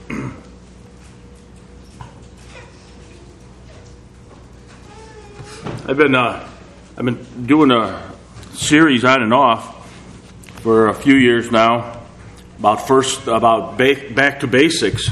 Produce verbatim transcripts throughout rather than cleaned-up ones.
I've been uh, I've been doing a series on and off for a few years now about first about ba- back to basics,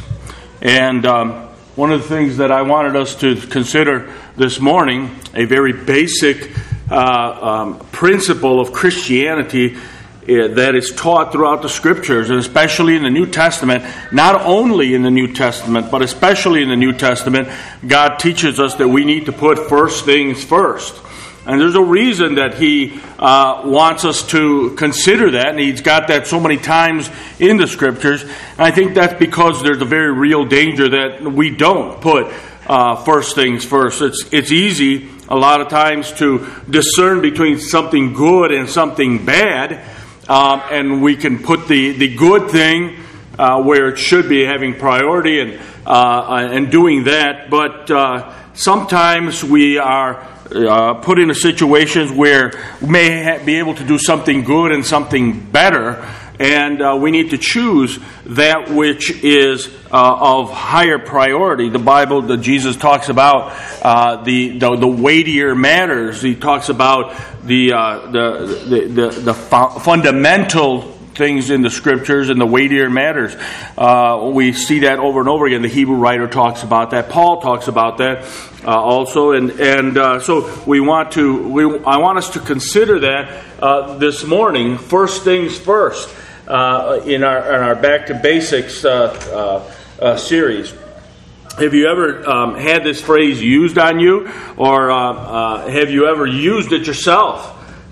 and um, one of the things that I wanted us to consider this morning, a very basic uh, um, principle of Christianity that is taught throughout the Scriptures, and especially in the New Testament. Not only in the New Testament, but especially in the New Testament, God teaches us that we need to put first things first. And there's a reason that He uh, wants us to consider that, and He's got that so many times in the Scriptures. And I think that's because there's a very real danger that we don't put uh, first things first. It's it's easy a lot of times to discern between something good and something bad. Um, and we can put the, the good thing uh, where it should be, having priority and uh, and doing that. But uh, sometimes we are uh, put into situations where we may ha- be able to do something good and something better, and uh, we need to choose that which is uh, of higher priority. The Bible, that Jesus talks about uh, the, the the weightier matters. He talks about the uh, the the the, the fu- fundamental things in the Scriptures and the weightier matters. Uh, we see that over and over again. The Hebrew writer talks about that. Paul talks about that uh, also, and and uh, so we want to. We I want us to consider that uh, this morning. First things first. Uh, in our in our Back to Basics uh, uh, uh, series. Have you ever um, had this phrase used on you, or uh, uh, have you ever used it yourself?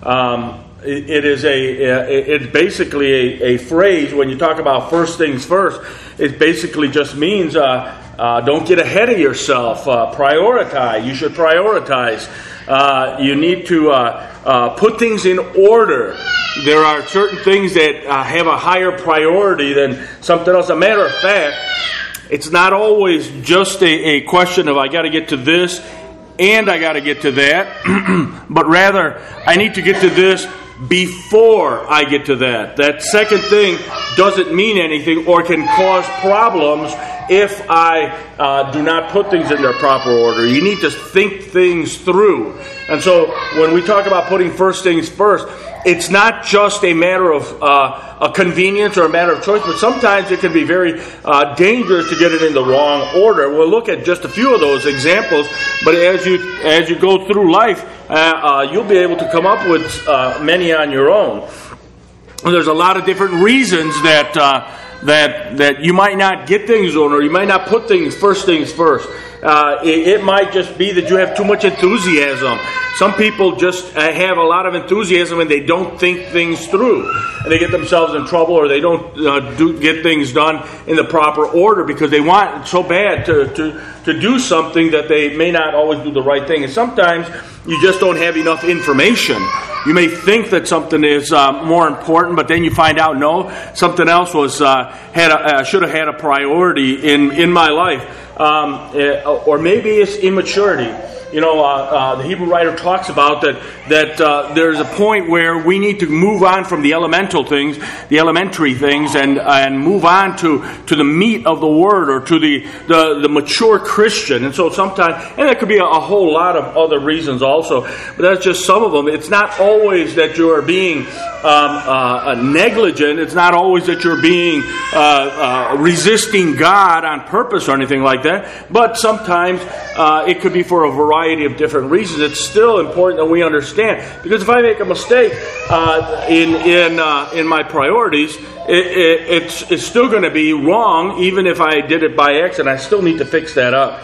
Um, it, it is a it's basically a, a phrase when you talk about first things first. It basically just means uh, uh, don't get ahead of yourself. Uh, prioritize. You should prioritize. Uh, you need to uh, uh, put things in order. There are certain things that uh, have a higher priority than something else. As a matter of fact, it's not always just a, a question of I got to get to this and I got to get to that, but rather I need to get to this before I get to that. That second thing doesn't mean anything or can cause problems if I uh, do not put things in their proper order. You need to think things through. And so when we talk about putting first things first, it's not just a matter of uh, a convenience or a matter of choice, but sometimes it can be very uh, dangerous to get it in the wrong order. We'll look at just a few of those examples, but as you as you go through life, uh, uh, you'll be able to come up with uh, many on your own. And there's a lot of different reasons that uh, that that you might not get things on, or you might not put things first things first. Uh, it, it might just be that you have too much enthusiasm. Some people just have a lot of enthusiasm and they don't think things through. And they get themselves in trouble, or they don't uh, do, get things done in the proper order because they want so bad to, to, to do something that they may not always do the right thing. And sometimes you just don't have enough information. You may think that something is uh, more important, but then you find out, no, something else was uh, had a, uh, should have had a priority in, in my life. Um, uh, or maybe it's immaturity. You know, uh, uh, the Hebrew writer talks about that, that uh, there's a point where we need to move on from the elemental things, the elementary things, and and move on to, to the meat of the Word, or to the, the, the mature Christian. And so sometimes, and there could be a, a whole lot of other reasons also, but that's just some of them. It's not always that you're being um, uh, negligent. It's not always that you're being uh, uh, resisting God on purpose or anything like that, but sometimes uh, it could be for a variety of different reasons. It's still important that we understand, because if I make a mistake uh, in in uh, in my priorities, it, it, it's it's still going to be wrong, even if I did it by accident. I still need to fix that up.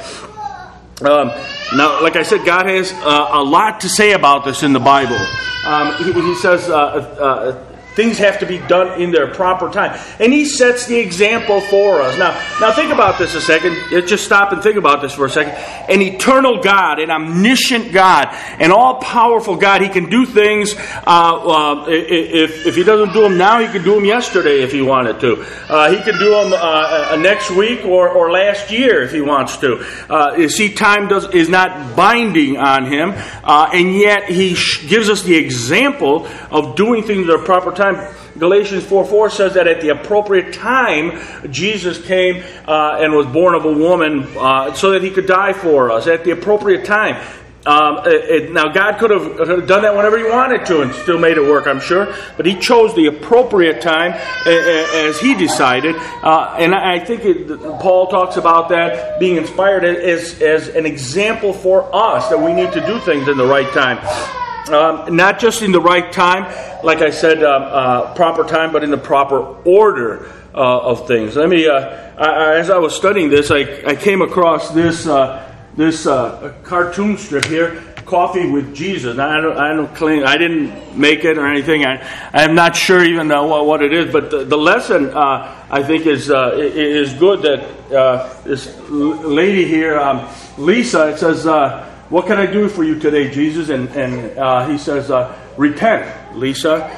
Um, now, like I said, God has uh, a lot to say about this in the Bible. Um, he, he says. Uh, uh, Things have to be done in their proper time. And He sets the example for us. Now, now think about this a second. Just stop and think about this for a second. An eternal God, an omniscient God, an all-powerful God. He can do things. Uh, uh, if, if He doesn't do them now, He can do them yesterday if He wanted to. Uh, he can do them uh, next week or, or last year if He wants to. Uh, you see, time does, is not binding on Him. Uh, and yet He sh- gives us the example of doing things at their proper time. Galatians four four says that at the appropriate time, Jesus came uh, and was born of a woman uh, so that he could die for us at the appropriate time. Um, it, it, now, God could have done that whenever he wanted to and still made it work, I'm sure. But he chose the appropriate time as he decided. Uh, and I think it, Paul talks about that being inspired as, as an example for us, that we need to do things in the right time. Um, not just in the right time, like I said, um, uh, proper time, but in the proper order uh, of things. Let me, uh, I, as I was studying this, I, I came across this uh, this uh, cartoon strip here, Coffee with Jesus. Now, I don't, I don't claim, I didn't make it or anything. I, I'm not sure even uh, what, what it is, but the, the lesson uh, I think is uh, is good. That uh, this lady here, um, Lisa, it says, uh, "What can I do for you today, Jesus?" And and uh, he says, uh, "Repent, Lisa.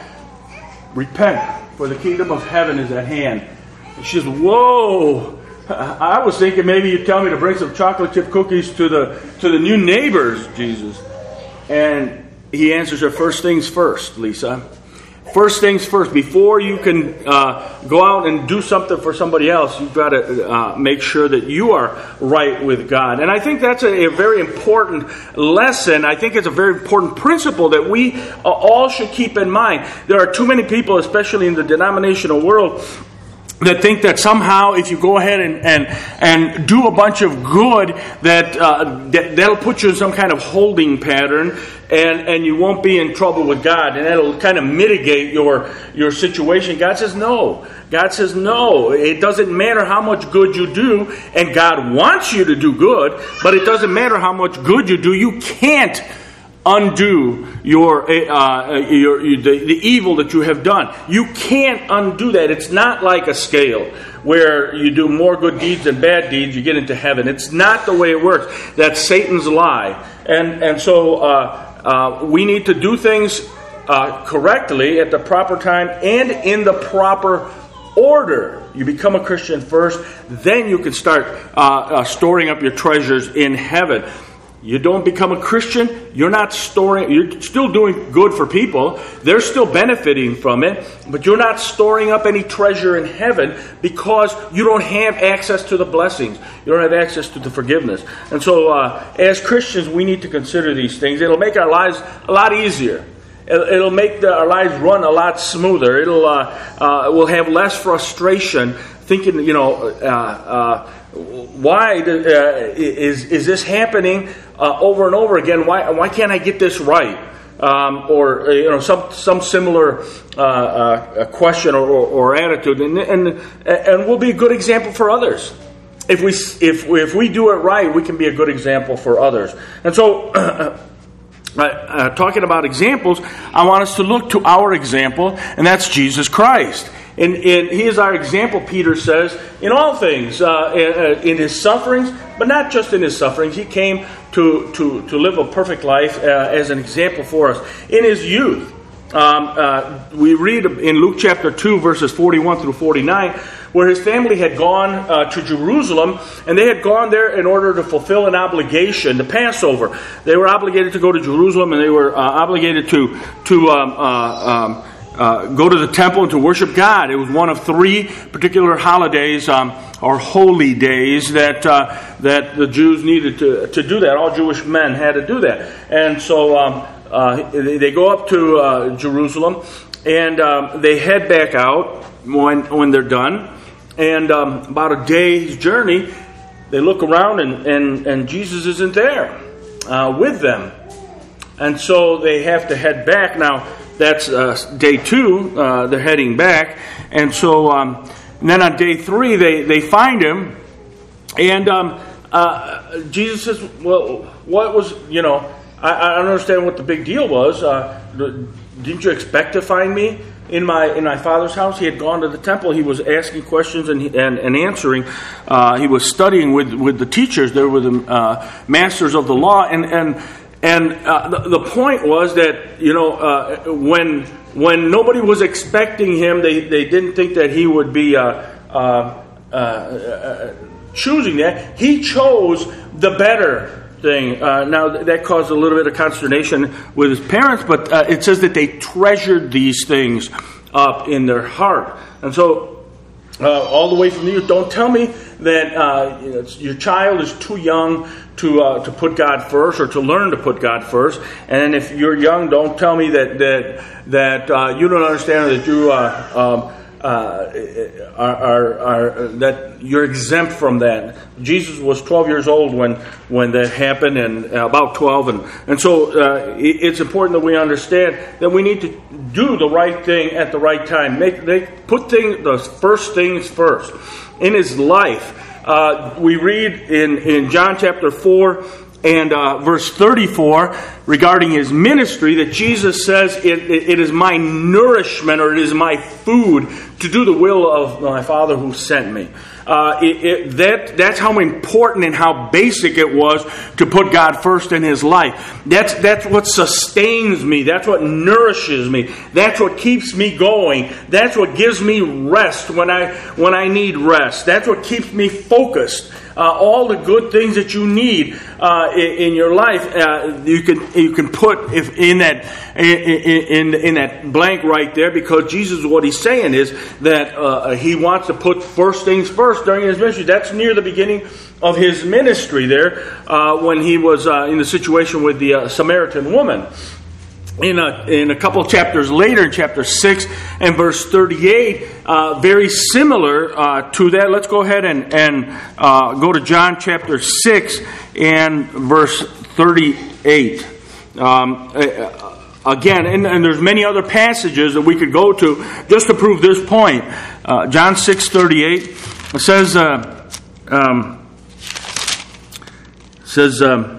Repent, for the kingdom of heaven is at hand." And she says, "Whoa." I was thinking maybe you'd tell me to bring some chocolate chip cookies to the to the new neighbors, Jesus. And he answers her, first things first, Lisa. First things first. Before you can uh, go out and do something for somebody else, you've got to uh, make sure that you are right with God. And I think that's a, a very important lesson. I think it's a very important principle that we uh, all should keep in mind. There are too many people, especially in the denominational world, that think that somehow if you go ahead and and, and do a bunch of good, that, uh, that that'll put you in some kind of holding pattern, and, and you won't be in trouble with God, and that'll kind of mitigate your your situation. God says no. God says no. It doesn't matter how much good you do, and God wants you to do good, but it doesn't matter how much good you do. You can't undo your, uh, your, your the, the evil that you have done. You can't undo that. It's not like a scale where you do more good deeds than bad deeds, you get into heaven. It's not the way it works. That's Satan's lie. And and so uh, uh, we need to do things uh, correctly at the proper time and in the proper order. You become a Christian first, then you can start uh, uh, storing up your treasures in heaven. You don't become a Christian, you're not storing, you're still doing good for people. They're still benefiting from it, but you're not storing up any treasure in heaven because you don't have access to the blessings. You don't have access to the forgiveness. And so uh, as Christians, we need to consider these things. It'll make our lives a lot easier. It'll make the, our lives run a lot smoother. It'll uh, uh, we'll have less frustration thinking, you know, uh, uh, why do, uh, is is this happening uh, over and over again? Why why can't I get this right? Um, or you know, some some similar uh, uh, question or, or, or attitude, and, and and we'll be a good example for others. If we if if we do it right, we can be a good example for others. And so. Uh, uh, talking about examples, I want us to look to our example, and that's Jesus Christ. And, and He is our example, Peter says, in all things, uh, in, in His sufferings, but not just in His sufferings. He came to, to, to live a perfect life uh, as an example for us. In His youth, um, uh, we read in Luke chapter two, verses forty-one through forty-nine, where His family had gone uh, to Jerusalem, and they had gone there in order to fulfill an obligation, the Passover. They were obligated to go to Jerusalem, and they were uh, obligated to to um, uh, um, uh, go to the temple and to worship God. It was one of three particular holidays um, or holy days that uh, that the Jews needed to to do that. All Jewish men had to do that, and so um, uh, they, they go up to uh, Jerusalem, and um, they head back out when when they're done. And um, about a day's journey, they look around and, and, and Jesus isn't there uh, with them. And so they have to head back. Now, that's uh, day two. Uh, they're heading back. And so um, and then on day three, they, they find Him. And um, uh, Jesus says, well, what was, you know, I, I don't understand what the big deal was. Uh, didn't you expect to find me in my in my Father's house? He had gone to the temple. He was asking questions and and, and answering. Uh, he was studying with, with the teachers. There were the uh, masters of the law, and and and uh, the, the point was that, you know, uh, when when nobody was expecting Him, they, they didn't think that He would be uh, uh, uh, uh, choosing that. He chose the better thing. Uh, now, that caused a little bit of consternation with his parents, but uh, it says that they treasured these things up in their heart. And so, uh, all the way from the youth, don't tell me that uh, you know, your child is too young to uh, to put God first or to learn to put God first. And if you're young, don't tell me that that that uh, you don't understand or that you uh, um, uh, are, are, are that you're exempt from that. Jesus was twelve years old when when that happened, and uh, about twelve, and and so uh, it's important that we understand that we need to do the right thing at the right time. Make they put things the first things first in his life. Uh, we read in in John chapter four and uh, verse thirty-four regarding his ministry that Jesus says it, it, it is my nourishment, or it is my food to do the will of my Father who sent me. Uh, it, it, that that's how important and how basic it was to put God first in his life. That's that's what sustains me. That's what nourishes me. That's what keeps me going. That's what gives me rest when I when I need rest. That's what keeps me focused. Uh, all the good things that you need uh, in, in your life, uh, you can you can put if in that in, in in that blank right there, because Jesus, what he's saying is that uh, he wants to put first things first during his ministry. That's near the beginning of his ministry there, uh, when he was uh, in the situation with the uh, Samaritan woman. In a, in a couple chapters later, in chapter six and verse thirty-eight, uh, very similar uh, to that. Let's go ahead and, and uh, go to John chapter six and verse thirty-eight. Um, again, and, and there's many other passages that we could go to just to prove this point. Uh, John six thirty-eight says, uh, um, says. Um,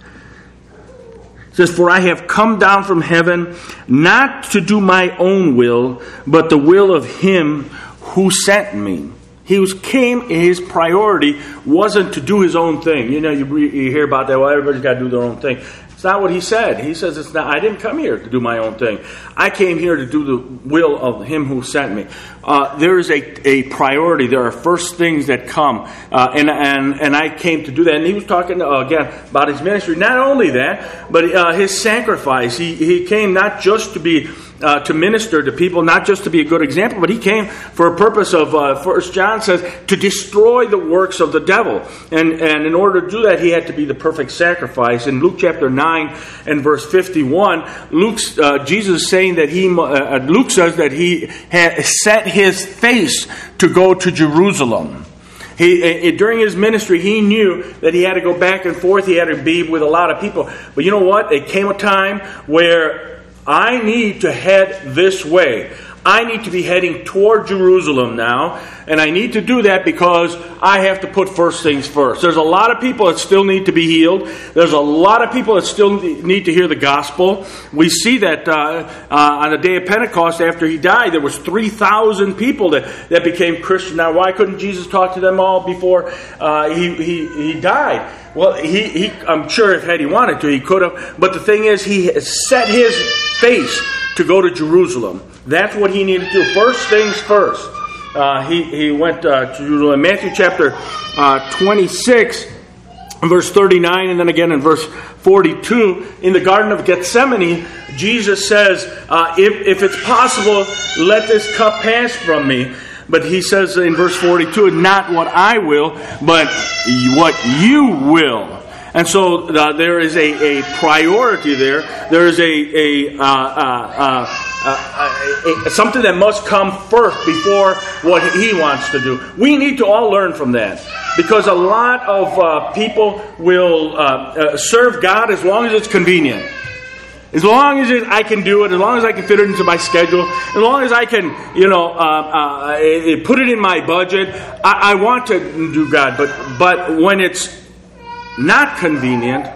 It says, "For I have come down from heaven not to do my own will, but the will of him who sent me." He was came. His priority wasn't to do his own thing. You know, you, you hear about that. Well, everybody's got to do their own thing. It's not what he said. He says, "It's not. I didn't come here to do my own thing. I came here to do the will of him who sent me." Uh, there is a, a priority. There are first things that come, uh, and and and I came to do that. And he was talking uh, again about his ministry. Not only that, but uh, his sacrifice. He he came not just to be. Uh, to minister to people, not just to be a good example, but he came for a purpose of, uh, First John says, to destroy the works of the devil. And and in order to do that, he had to be the perfect sacrifice. In Luke chapter nine and verse fifty-one, Luke's, uh, Jesus is saying that he, uh, Luke says that he had set his face to go to Jerusalem. He, during his ministry, he knew that he had to go back and forth. He had to be with a lot of people. But you know what? There came a time where I need to head this way. I need to be heading toward Jerusalem now. And I need to do that because I have to put first things first. There's a lot of people that still need to be healed. There's a lot of people that still need to hear the gospel. We see that uh, uh, on the day of Pentecost after he died, there was three thousand people that, that became Christian. Now, why couldn't Jesus talk to them all before uh, he, he, he died? Well, he, he I'm sure if had he wanted to, he could have. But the thing is, he set his face to go to Jerusalem. That's what he needed to do. First things first. Uh, he, he went uh, to Jerusalem. Matthew chapter uh, twenty-six, verse thirty-nine, and then again in verse forty-two, in the Garden of Gethsemane, Jesus says, uh, if, if it's possible, let this cup pass from me. But he says in verse forty-two, not what I will, but what you will. And so uh, there is a, a priority there. There is a, a, uh, uh, uh, uh, a something that must come first before what he wants to do. We need to all learn from that. Because a lot of uh, people will uh, uh, serve God as long as it's convenient. As long as I can do it, as long as I can fit it into my schedule, as long as I can, you know, uh, uh, put it in my budget, I, I want to do God. But but when it's not convenient,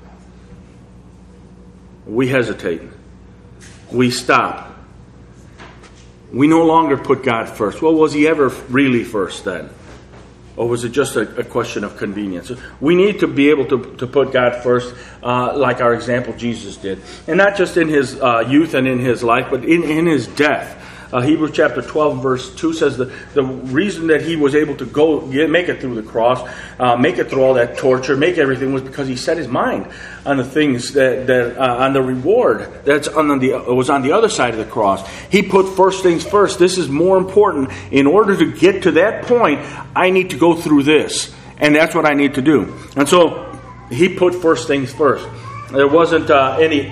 we hesitate. We stop. We no longer put God first. Well, was he ever really first then? Or was it just a, a question of convenience? We need to be able to, to put God first, uh, like our example Jesus did. And not just in his uh, youth and in his life, but in, in his death. Uh, Hebrews chapter twelve, verse two says that the reason that he was able to go get, make it through the cross, uh, make it through all that torture, make everything, was because he set his mind on the things that, that uh, on the reward that's on the was on the other side of the cross. He put first things first. This is more important. In order to get to that point, I need to go through this, and that's what I need to do. And so he put first things first. There wasn't uh, any.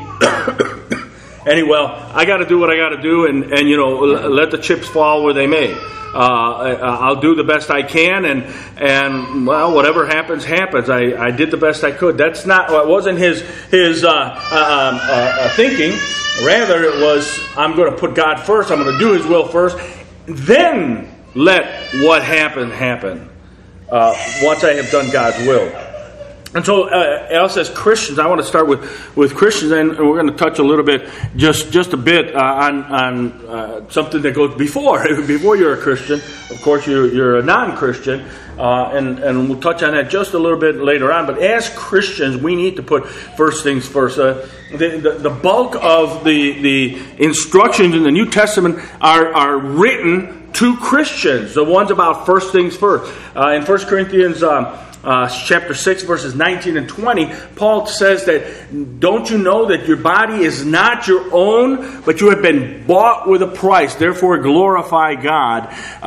Any, well, I got to do what I got to do, and, and you know, let the chips fall where they may. Uh, I'll do the best I can, and and well, whatever happens, happens. I, I did the best I could. That's not. It wasn't his his uh, uh, uh, thinking. Rather, it was, I'm going to put God first. I'm going to do His will first. Then let what happen happen. Uh, once I have done God's will. And so, uh, us as Christians, I want to start with, with Christians, and we're going to touch a little bit, just just a bit, uh, on on uh, something that goes before before you're a Christian. Of course, you're you're a non-Christian, uh, and and we'll touch on that just a little bit later on. But as Christians, we need to put first things first. Uh, the, the the bulk of the the instructions in the New Testament are are written to Christians, the ones about first things first. Uh, in First Corinthians. Um, Uh, chapter six, verses nineteen and twenty, Paul says that, don't you know that your body is not your own, but you have been bought with a price. Therefore glorify God uh,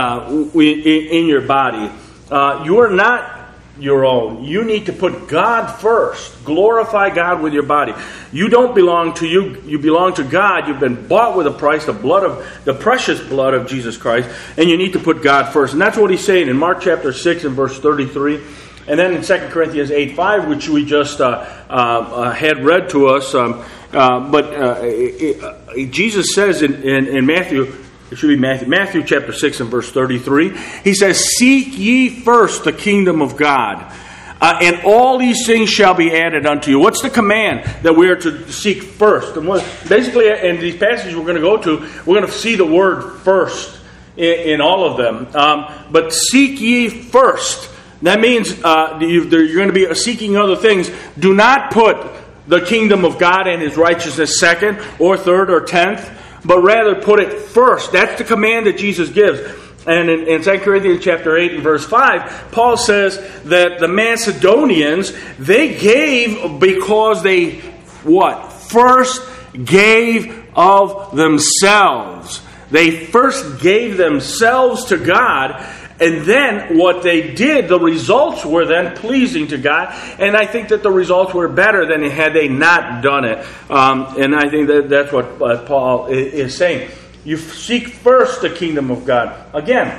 uh, in your body. Uh, you are not your own. You need to put God first. Glorify God with your body. You don't belong to you. You belong to God. You've been bought with a price, the blood of the precious blood of Jesus Christ, and you need to put God first. And that's what he's saying in Mark chapter six and verse thirty-three, and then in Second Corinthians eight five, which we just uh, uh, had read to us. Um, uh, but uh, it, it, Jesus says in, in, in Matthew. It should be Matthew, Matthew chapter six and verse thirty-three. He says, "Seek ye first the kingdom of God, uh, and all these things shall be added unto you." What's the command that we are to seek first? And what, basically, in these passages we're going to go to, we're going to see the word first in, in all of them. Um, but seek ye first. That means uh, you, you're going to be seeking other things. Do not put the kingdom of God and His righteousness second or third or tenth, but rather put it first. That's the command that Jesus gives. And in, in Second Corinthians chapter eight and verse five, Paul says that the Macedonians, they gave because they, what? First gave of themselves. They first gave themselves to God. And then what they did, the results were then pleasing to God. And I think that the results were better than had they not done it. Um, and I think that that's what uh, Paul is saying. You seek first the kingdom of God. Again,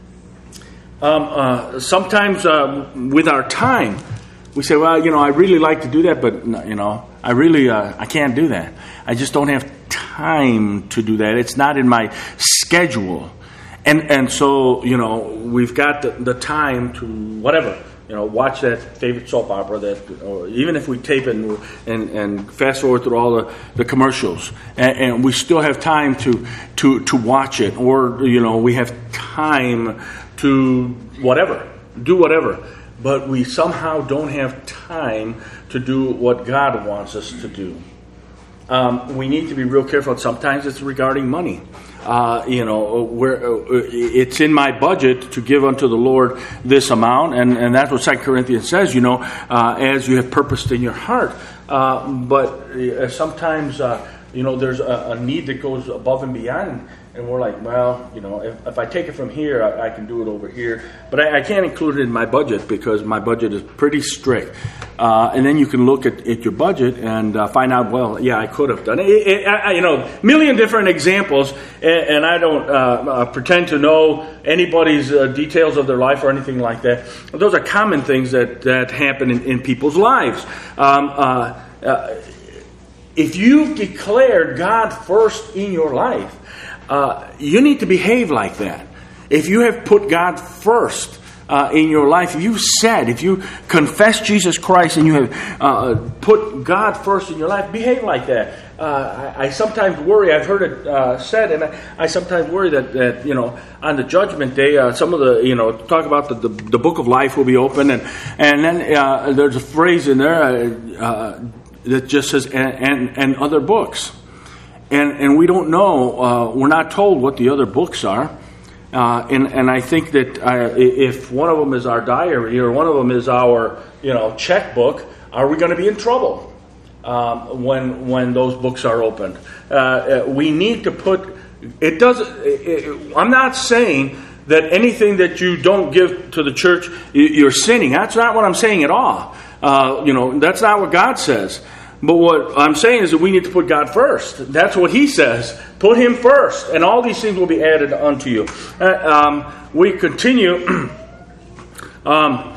um, uh, sometimes uh, with our time, we say, well, you know, I really like to do that, but, you know, I really, uh, I can't do that. I just don't have time to do that. It's not in my schedule. And and so, you know, we've got the, the time to, whatever, you know, watch that favorite soap opera, that, or even if we tape it and, and, and fast forward through all the, the commercials, and, and we still have time to, to, to watch it, or, you know, we have time to whatever, do whatever, but we somehow don't have time to do what God wants us to do. Um, we need to be real careful. Sometimes it's regarding money. Uh, you know, where uh, it's in my budget to give unto the Lord this amount, and, and that's what Second Corinthians says. You know, uh, as you have purposed in your heart. Uh, but uh, sometimes, uh, you know, there's a, a need that goes above and beyond, and we're like, well, you know, if, if I take it from here, I, I can do it over here. But I, I can't include it in my budget because my budget is pretty strict. Uh, and then you can look at, at your budget and uh, find out, well, yeah, I could have done it. it, it I, you know, million different examples, and, and I don't uh, uh, pretend to know anybody's uh, details of their life or anything like that. Those are common things that, that happen in, in people's lives. Um, uh, uh, if you've declared God first in your life, uh, you need to behave like that. If you have put God first Uh, in your life, if you've said, if you confess Jesus Christ and you have uh, put God first in your life, behave like that. Uh, I, I sometimes worry, I've heard it uh, said, and I, I sometimes worry that, that, you know, on the judgment day, uh, some of the, you know, talk about the, the, the book of life will be open, and, and then uh, there's a phrase in there uh, uh, that just says, and, and, and other books. and and we don't know. Uh, we're not told what the other books are. Uh, and, and I think that uh, if one of them is our diary or one of them is our, you know, checkbook, are we going to be in trouble um, when when those books are opened? Uh, we need to put. It doesn't. It, I'm not saying that anything that you don't give to the church, you're sinning. That's not what I'm saying at all. Uh, you know, that's not what God says. But what I'm saying is that we need to put God first. That's what He says. Put Him first, and all these things will be added unto you. Uh, um, we continue. um,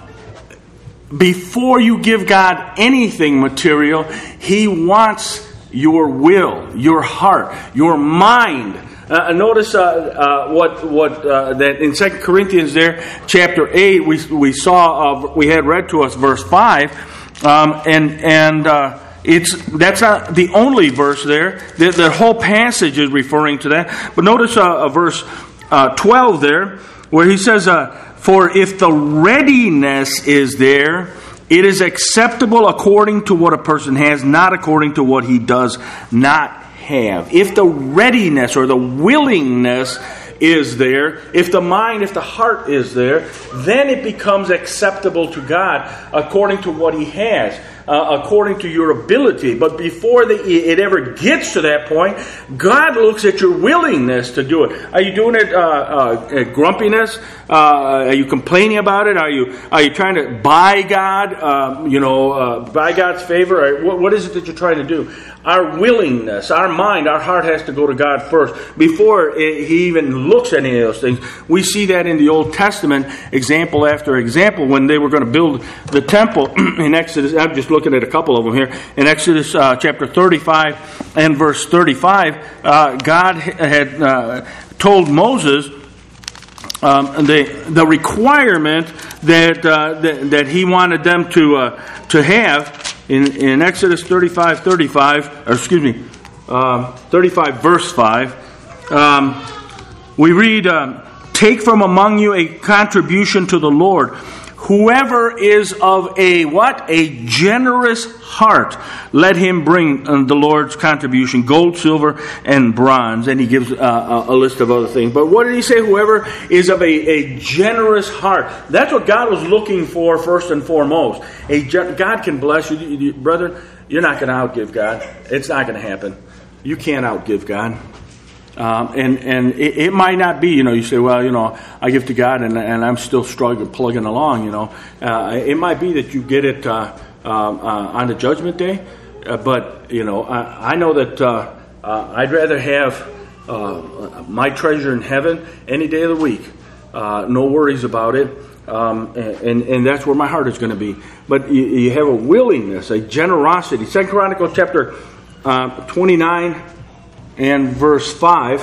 before you give God anything material, He wants your will, your heart, your mind. Uh, notice uh, uh, what what uh, that in Second Corinthians there, chapter eight, we we saw uh, we had read to us verse five, um, and and. Uh, It's that's not the only verse there. The, the whole passage is referring to that. But notice uh, uh, verse uh, twelve there, where he says, uh, "For if the readiness is there, it is acceptable according to what a person has, not according to what he does not have." If the readiness or the willingness is there, if the mind, if the heart is there, then it becomes acceptable to God according to what He has. Uh, according to your ability. But before the, it ever gets to that point, God looks at your willingness to do it. Are you doing it uh, uh, grumpiness? Uh, are you complaining about it? Are you are you trying to buy God, uh, you know, uh, buy God's favor? What, what is it that you're trying to do? Our willingness, our mind, our heart has to go to God first before it, He even looks at any of those things. We see that in the Old Testament, example after example, when they were going to build the temple in Exodus. I'm just looking at a couple of them here. In Exodus uh, chapter thirty-five and verse thirty-five, uh, God had uh, told Moses um, the the requirement that, uh, that that He wanted them to uh, to have. In, in Exodus thirty-five, thirty-five, or excuse me, um, thirty-five, verse five, um, we read, um, "Take from among you a contribution to the Lord. Whoever is of a," what? "A generous heart, let him bring uh, the Lord's contribution, gold, silver, and bronze." And he gives uh, a list of other things. But what did he say? Whoever is of a, a generous heart. That's what God was looking for first and foremost. A gen- God can bless you. you, you brother, you're not going to outgive God. It's not going to happen. You can't outgive God. Um, and and it, it might not be, you know, you say, well, you know, I give to God and, and I'm still struggling, plugging along, you know. Uh, it might be that you get it uh, um, uh, on the judgment day. Uh, but, you know, I, I know that uh, uh, I'd rather have uh, my treasure in heaven any day of the week. Uh, no worries about it. Um, and, and that's where my heart is going to be. But you, you have a willingness, a generosity. Second Chronicles chapter uh, twenty-nine and verse five,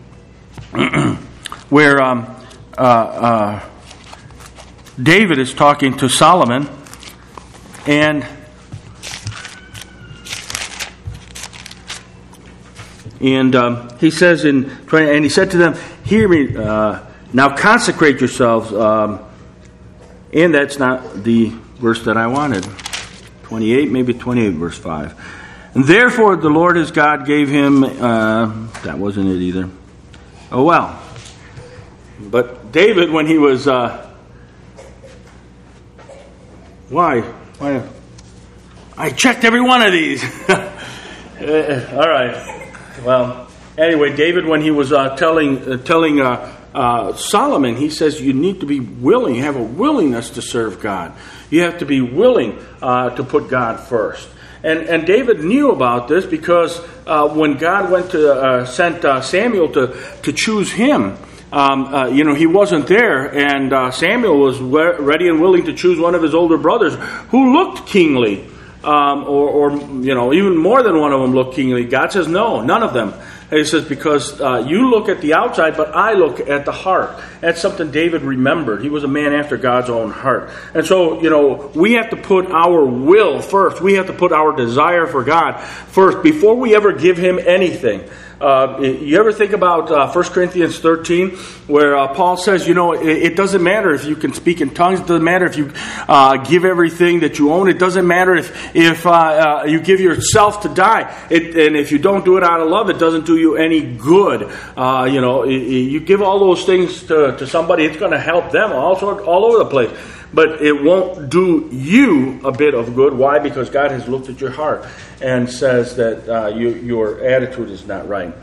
where um, uh, uh, David is talking to Solomon, and and um, he says in and he said to them, "Hear me uh, now, consecrate yourselves." Um, and that's not the verse that I wanted. twenty-eight, maybe twenty-eight, verse five. "And therefore the Lord his God gave him," uh, that wasn't it either. Oh well. But David, when he was, uh, why? Why? I checked every one of these. All right. Well, anyway, David, when he was uh, telling uh, telling uh, uh, Solomon, he says you need to be willing, have a willingness to serve God. You have to be willing uh, to put God first. And and David knew about this because uh, when God went to uh, sent uh, Samuel to to choose him, um, uh, you know, he wasn't there, and uh, Samuel was ready and willing to choose one of his older brothers who looked kingly, um, or, or you know, even more than one of them looked kingly. God says no, none of them. And he says, because uh, you look at the outside, but I look at the heart. That's something David remembered. He was a man after God's own heart. And so, you know, we have to put our will first. We have to put our desire for God first before we ever give him anything. Uh, you ever think about uh, First Corinthians thirteen, where uh, Paul says, you know, it, it doesn't matter if you can speak in tongues. It doesn't matter if you uh, give everything that you own. It doesn't matter if if uh, uh, you give yourself to die. It, and if you don't do it out of love, it doesn't do you any good. Uh, you know, you give all those things to, to somebody, it's going to help them all, sort, all over the place. But it won't do you a bit of good. Why? Because God has looked at your heart and says that uh, you, your attitude is not right.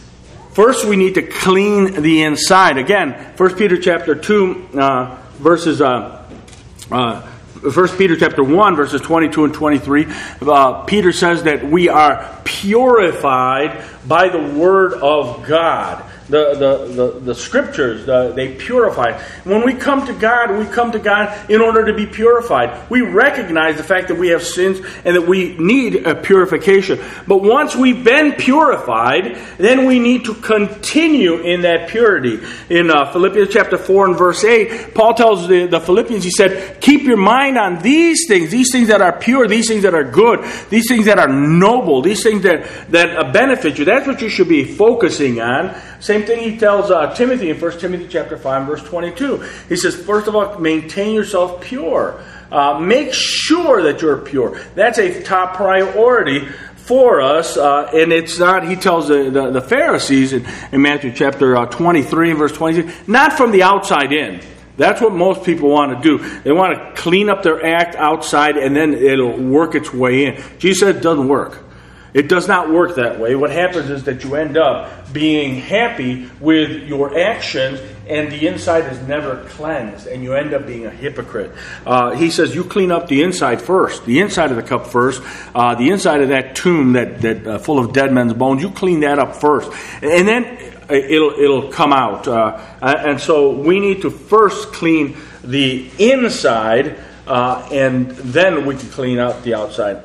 First, we need to clean the inside. Again, First Peter chapter two, uh, verses. Uh, uh, First Peter chapter one, verses twenty-two and twenty-three. Uh, Peter says that we are purified by the word of God. The, the, the, the scriptures, the, they purify. When we come to God, we come to God in order to be purified. We recognize the fact that we have sins and that we need a purification. But once we've been purified, then we need to continue in that purity. In uh, Philippians chapter four and verse eight, Paul tells the, the Philippians, he said, keep your mind on these things, these things that are pure, these things that are good, these things that are noble, these things that, that uh, benefit you. That's what you should be focusing on. Same thing he tells uh, Timothy in First Timothy chapter five, verse twenty-two. He says, first of all, maintain yourself pure. Uh, make sure that you're pure. That's a top priority for us. Uh, and it's not, he tells the, the, the Pharisees in, in Matthew chapter uh, twenty-three and verse twenty-six, not from the outside in. That's what most people want to do. They want to clean up their act outside and then it'll work its way in. Jesus said it doesn't work. It does not work that way. What happens is that you end up being happy with your actions and the inside is never cleansed and you end up being a hypocrite. Uh, he says you clean up the inside first, the inside of the cup first, uh, the inside of that tomb that, that uh, full of dead men's bones, you clean that up first. And then it'll, it'll come out. Uh, and so we need to first clean the inside uh, and then we can clean out the outside.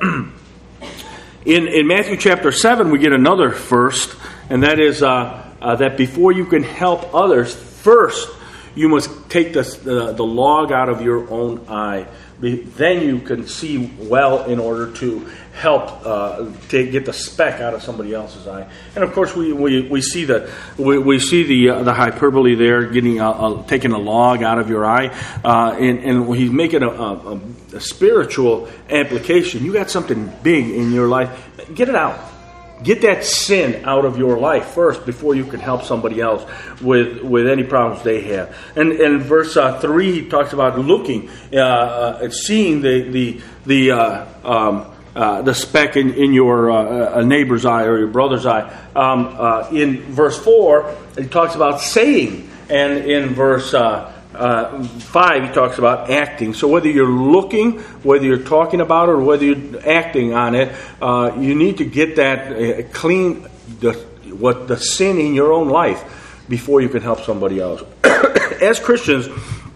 In, in Matthew chapter seven, we get another first, and that is uh, uh, that before you can help others, first you must take the, the, the log out of your own eye. Then you can see well in order to help uh, to get the speck out of somebody else's eye. And of course, we we, we see the we, we see the uh, the hyperbole there, getting a, a, taking a log out of your eye, uh, and and he's making a, a, a spiritual application. You got something big in your life, get it out. Get that sin out of your life first before you can help somebody else with, with any problems they have. And in verse uh, three, he talks about looking, uh, uh, seeing the the the uh, um, uh, the speck in, in your uh, neighbor's eye or your brother's eye. Um, uh, in verse four, he talks about saying, and in verse uh, Uh, five, he talks about acting. So whether you're looking, whether you're talking about it, or whether you're acting on it, uh, you need to get that uh, clean, the, what the sin in your own life before you can help somebody else. As Christians,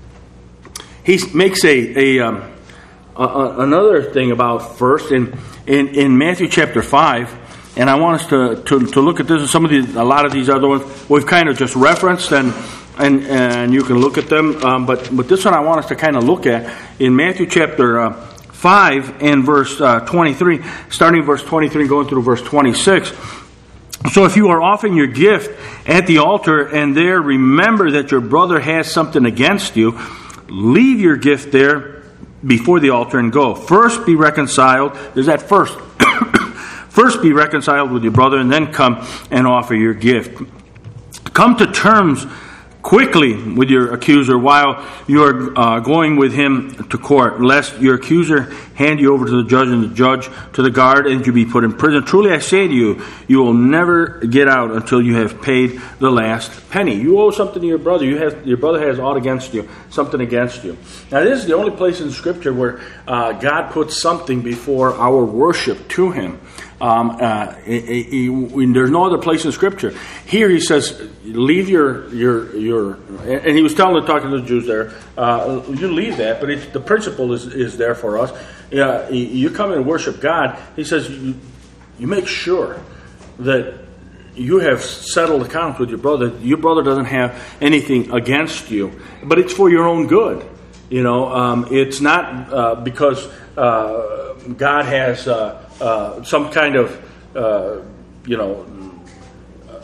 he makes a, a, um, a, a another thing about first in in, in Matthew chapter five. And I want us to, to, to look at this. Some of these, a lot of these other ones we've kind of just referenced, and and and you can look at them. Um, but but this one I want us to kind of look at in Matthew chapter uh, five and verse uh, twenty-three, starting verse twenty-three and going through verse twenty-six. So if you are offering your gift at the altar and there remember that your brother has something against you, leave your gift there before the altar and go. First be reconciled. There's that first. First be reconciled with your brother and then come and offer your gift. Come to terms quickly with your accuser while you are uh, going with him to court, lest your accuser hand you over to the judge and the judge to the guard and you be put in prison. Truly I say to you, you will never get out until you have paid the last penny. You owe something to your brother. You have your brother has aught against you, something against you. Now this is the only place in Scripture where uh, God puts something before our worship to Him. Um, uh, he, he, he, there's no other place in Scripture. Here he says, leave your your your, and he was telling, talking to the Jews there, uh, you leave that, but it, the principle is, is there for us. Yeah, you come and worship God. He says, you, you make sure that you have settled accounts with your brother. Your brother doesn't have anything against you, but it's for your own good. You know, um, it's not uh, because uh, God has. Uh, Uh, some kind of, uh, you know,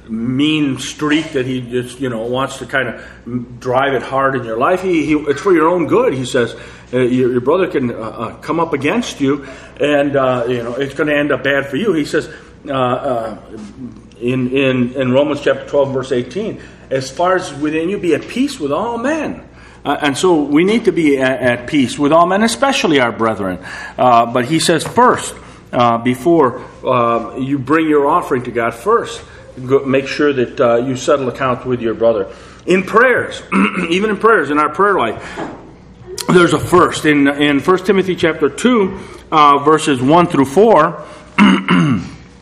mean streak that he just, you know, wants to kind of drive it hard in your life. He, he, it's for your own good. He says uh, your, your brother can uh, uh, come up against you, and uh, you know it's going to end up bad for you. He says uh, uh, in in in Romans chapter twelve, verse eighteen, as far as within you, be at peace with all men. Uh, and so we need to be at, at peace with all men, especially our brethren. Uh, but he says first, uh, before uh, you bring your offering to God, first, go, make sure that uh, you settle accounts with your brother. In prayers, even in prayers, in our prayer life, there's a first. In in First Timothy chapter two, uh, verses one through four, you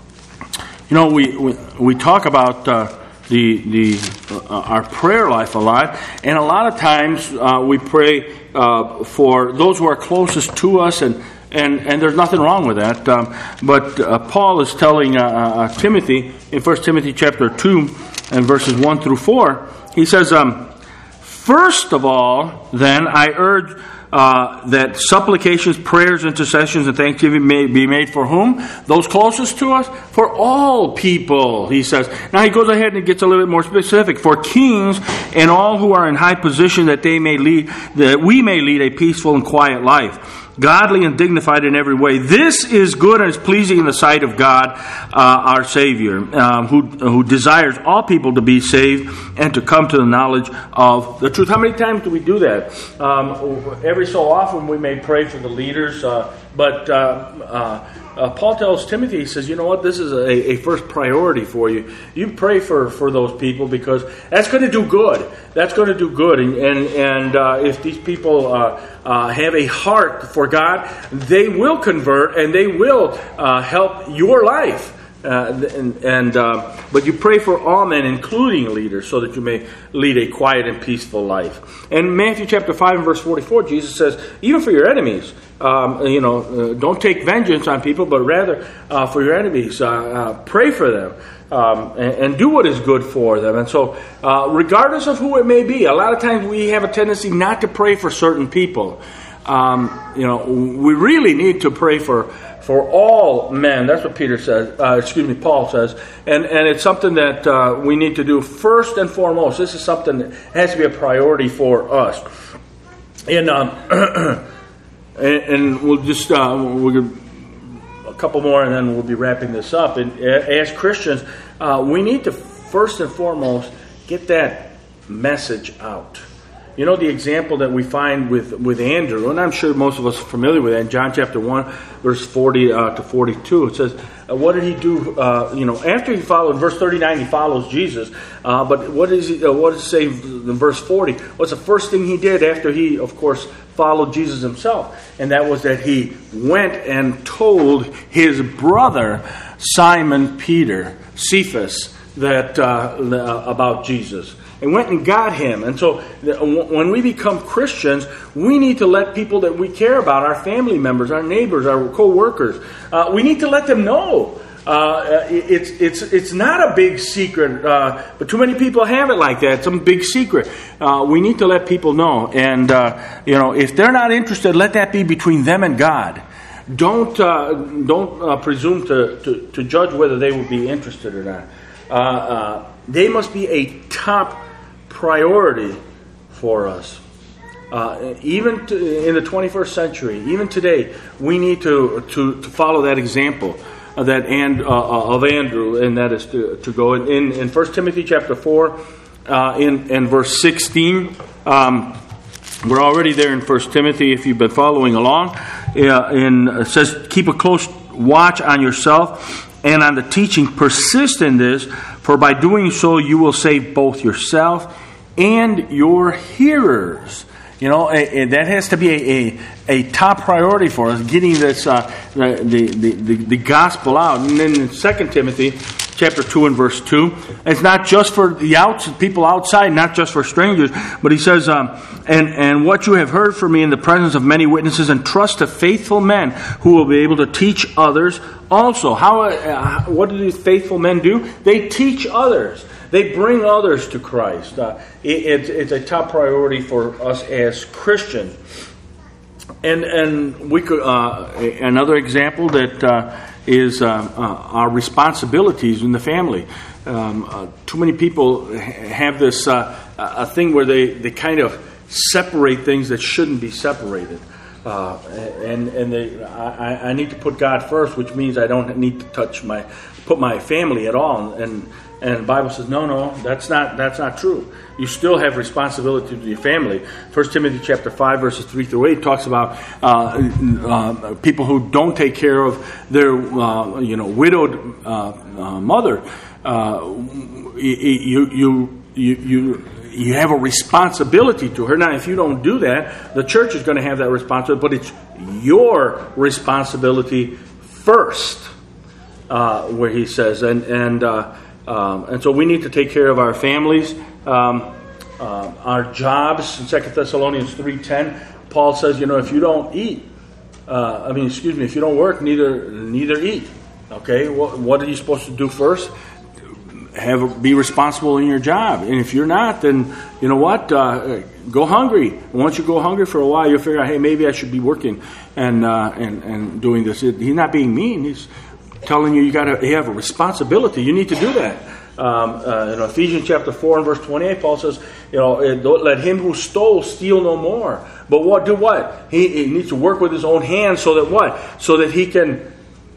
know, we, we, we talk about... Uh, the the uh, our prayer life a lot, and a lot of times uh, we pray uh, for those who are closest to us, and and, and there's nothing wrong with that. Um, but uh, Paul is telling uh, uh, Timothy in First Timothy chapter two and verses one through four. He says, um, "First of all, then I urge uh, that supplications, prayers, intercessions, and thanksgiving may be made for whom? Those closest to us? For all people," he says. Now he goes ahead and gets a little bit more specific. "For kings and all who are in high position, that they may lead, that we may lead a peaceful and quiet life, godly and dignified in every way. This is good and is pleasing in the sight of God, uh, our Savior, um, who who desires all people to be saved and to come to the knowledge of the truth." How many times do we do that? Um, every so often we may pray for the leaders, uh, but uh, uh, uh, Paul tells Timothy, he says, you know what, this is a, a first priority for you. You pray for, for those people, because that's going to do good. That's going to do good. And, and, and uh, if these people uh, uh, have a heart for God, they will convert and they will uh, help your life. Uh, and, and uh, but you pray for all men, including leaders, so that you may lead a quiet and peaceful life. And Matthew chapter five and verse forty-four, Jesus says, even for your enemies, um, you know, uh, don't take vengeance on people, but rather uh, for your enemies, uh, uh, pray for them. Um, and, and do what is good for them. And so, uh, regardless of who it may be, a lot of times we have a tendency not to pray for certain people. Um, you know, we really need to pray for for all men. That's what Peter says. Uh, excuse me, Paul says, and and it's something that uh, we need to do first and foremost. This is something that has to be a priority for us. And um, and, and we'll just uh, we'll. a couple more, and then we'll be wrapping this up. And as Christians, uh, we need to first and foremost get that message out. You know, the example that we find with, with Andrew, and I'm sure most of us are familiar with that, in John chapter one, verse forty uh, to forty-two, it says, uh, what did he do, uh, you know, after he followed, in verse thirty-nine, he follows Jesus, uh, but what is he, uh, what does it say in verse forty? What's the first thing he did after he, of course, followed Jesus himself? And that was that he went and told his brother, Simon Peter, Cephas, that uh, about Jesus. And went and got him. And so when we become Christians, we need to let people that we care about, our family members, our neighbors, our co-workers, uh, we need to let them know. Uh, it's it's it's not a big secret, uh, but too many people have it like that. It's some big secret. Uh, we need to let people know. And, uh, you know, if they're not interested, let that be between them and God. Don't uh, don't uh, presume to, to, to judge whether they will be interested or not. Uh, uh, they must be a top priority for us. Uh, even to, in the twenty-first century, even today, we need to to, to follow that example of that and uh, of Andrew, and that is to, to go in in, in First Timothy chapter four, uh, in in verse sixteen. Um, we're already there in First Timothy. If you've been following along, uh, in it says, "Keep a close watch on yourself and on the teaching. Persist in this, for by doing so you will save both yourself and your hearers." You know, a, a, that has to be a, a, a top priority for us, getting this uh, the, the, the, the gospel out. And then in Second Timothy chapter two and verse two, it's not just for the outs, people outside, not just for strangers, but he says, um, and, and what you have heard from me in the presence of many witnesses, entrust to faithful men who will be able to teach others also. How? Uh, what do these faithful men do? They teach others. They bring others to Christ. Uh, it, it's, it's a top priority for us as Christians. And and we could uh, another example that uh, is uh, uh, our responsibilities in the family. Um, uh, too many people have this uh, a thing where they, they kind of separate things that shouldn't be separated. Uh, and and they, I, I need to put God first, which means I don't need to touch my put my family at all. And and the Bible says, no, no, that's not that's not true. You still have responsibility to your family. First Timothy chapter five, verses three through eight talks about uh, uh, people who don't take care of their uh, you know widowed uh, uh, mother. Uh, you you you. you You have a responsibility to her. Now, if you don't do that, the church is going to have that responsibility, but it's your responsibility first, uh, where he says. And and uh, um, and so we need to take care of our families, um, uh, our jobs. In Second Thessalonians three ten, Paul says, you know, if you don't eat, uh, I mean, excuse me, if you don't work, neither neither eat. Okay, what, what are you supposed to do first? Have be responsible in your job, and if you're not, then you know what? Uh, go hungry. And once you go hungry for a while, you'll figure out, hey, maybe I should be working and uh, and and doing this. He's not being mean. He's telling you you got to you have a responsibility. You need to do that. Um, uh, in Ephesians chapter four and verse twenty-eight, Paul says, you know, don't let him who stole steal no more. But what do what? He, he needs to work with his own hands, so that what? So that he can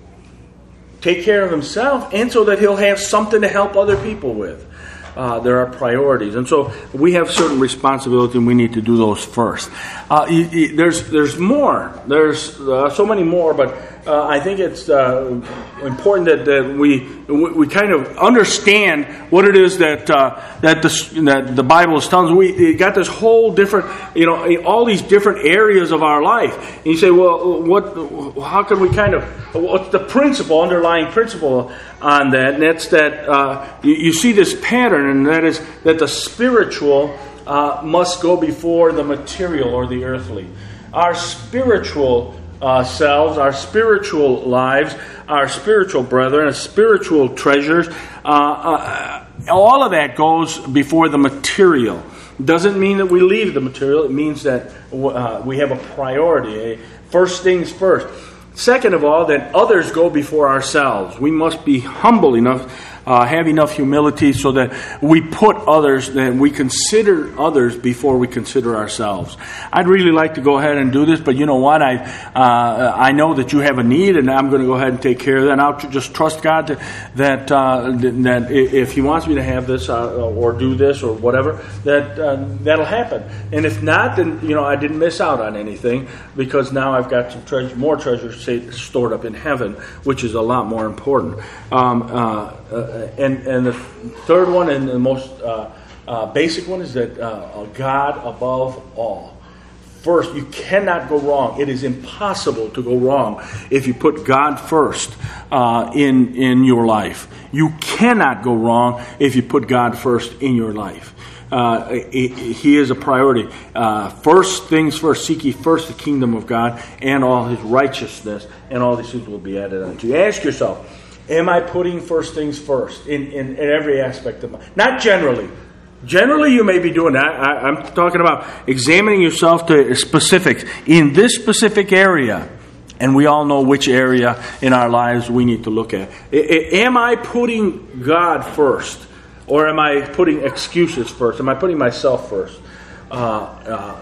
take care of himself, and so that he'll have something to help other people with. Uh, there are priorities, and so we have certain responsibility, and we need to do those first. Uh, you, you, there's there's more. There's uh, so many more, but uh, I think it's uh, important that, that we we kind of understand what it is that uh, that the that the Bible is telling us. We got this whole different, you know, all these different areas of our life. And you say, well, what? How can we kind of? What's the principle, underlying principle on that? And that's that uh, you, you see this pattern, and that is that the spiritual uh, must go before the material or the earthly. Our spiritual uh, selves, our spiritual lives, our spiritual brethren, our spiritual treasures, uh, uh, all of that goes before the material. Doesn't mean that we leave the material. It means that uh, we have a priority. A first things first. Second of all, that others go before ourselves. We must be humble enough, uh, have enough humility so that we put others, that we consider others before we consider ourselves. I'd really like to go ahead and do this, but you know what? I uh, I know that you have a need, and I'm going to go ahead and take care of that. And I'll just trust God to, that uh, that if He wants me to have this uh, or do this or whatever, that uh, that'll happen. And if not, then you know I didn't miss out on anything, because now I've got some treasure, more treasures stored up in heaven, which is a lot more important. Um, uh, uh, and and the third one, and the most uh, uh, basic one, is that uh, God above all. First, you cannot go wrong. It is impossible to go wrong if you put God first uh, in in your life. You cannot go wrong if you put God first in your life. Uh, he is a priority. Uh, first things first, seek ye first the kingdom of God and all His righteousness, and all these things will be added unto you. Ask yourself, am I putting first things first in, in, in every aspect of my life? Not generally. Generally, you may be doing that. I, I'm talking about examining yourself to specifics in this specific area. And we all know which area in our lives we need to look at. I, I, am I putting God first? Or am I putting excuses first? Am I putting myself first? Uh, uh,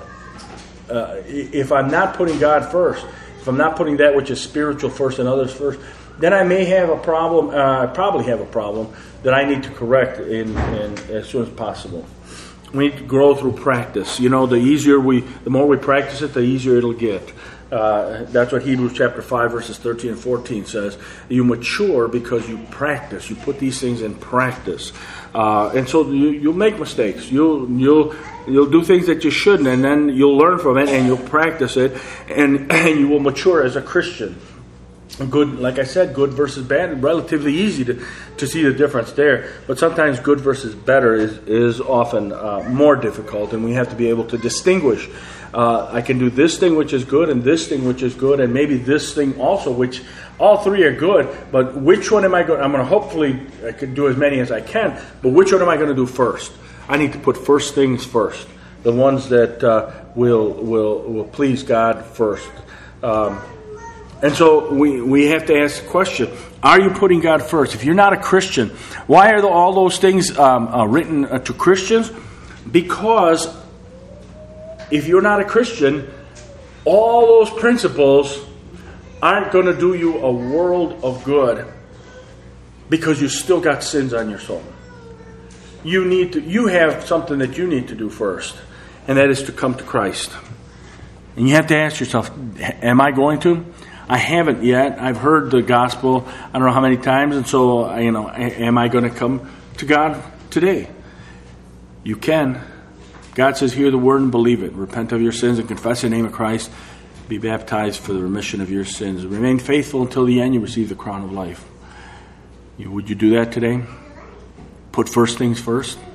uh, if I'm not putting God first, if I'm not putting that which is spiritual first and others first, then I may have a problem. Uh, I probably have a problem that I need to correct in, in as soon as possible. We need to grow through practice. You know, the easier we, the more we practice it, the easier it'll get. Uh, that's what Hebrews chapter five verses thirteen and fourteen says. You mature because you practice. You put these things in practice, uh, and so you, you'll make mistakes. You'll you'll you'll do things that you shouldn't, and then you'll learn from it, and you'll practice it, and, and you will mature as a Christian. Good, like I said, good versus bad, relatively easy to, to see the difference there. But sometimes good versus better is is often uh, more difficult, and we have to be able to distinguish. Uh, I can do this thing which is good, and this thing which is good, and maybe this thing also, which all three are good. But which one am I going? I'm going to hopefully I can do as many as I can. But which one am I going to do first? I need to put first things first. The ones that uh, will will will please God first. Um, And so we, we have to ask the question, are you putting God first? If you're not a Christian, why are the, all those things um, uh, written uh, to Christians? Because if you're not a Christian, all those principles aren't going to do you a world of good, because you still got sins on your soul. You need to. You have something that you need to do first, and that is to come to Christ. And you have to ask yourself, am I going to? I haven't yet. I've heard the gospel I don't know how many times, and so, you know, am I going to come to God today? You can. God says, hear the word and believe it. Repent of your sins and confess the name of Christ. Be baptized for the remission of your sins. Remain faithful until the end. You receive the crown of life. You, would you do that today? Put first things first?